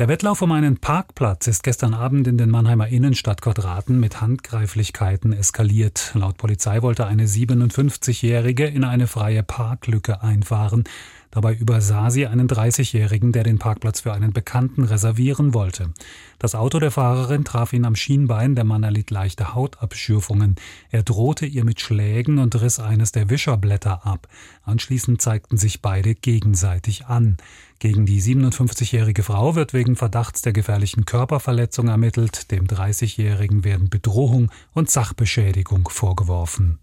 Der Wettlauf um einen Parkplatz ist gestern Abend in den Mannheimer Innenstadtquadraten mit Handgreiflichkeiten eskaliert. Laut Polizei wollte eine 57-Jährige in eine freie Parklücke einfahren. Dabei übersah sie einen 30-Jährigen, der den Parkplatz für einen Bekannten reservieren wollte. Das Auto der Fahrerin traf ihn am Schienbein, der Mann erlitt leichte Hautabschürfungen. Er drohte ihr mit Schlägen und riss eines der Wischerblätter ab. Anschließend zeigten sich beide gegenseitig an. Gegen die 57-jährige Frau wird wegen Verdachts der gefährlichen Körperverletzung ermittelt. Dem 30-Jährigen werden Bedrohung und Sachbeschädigung vorgeworfen.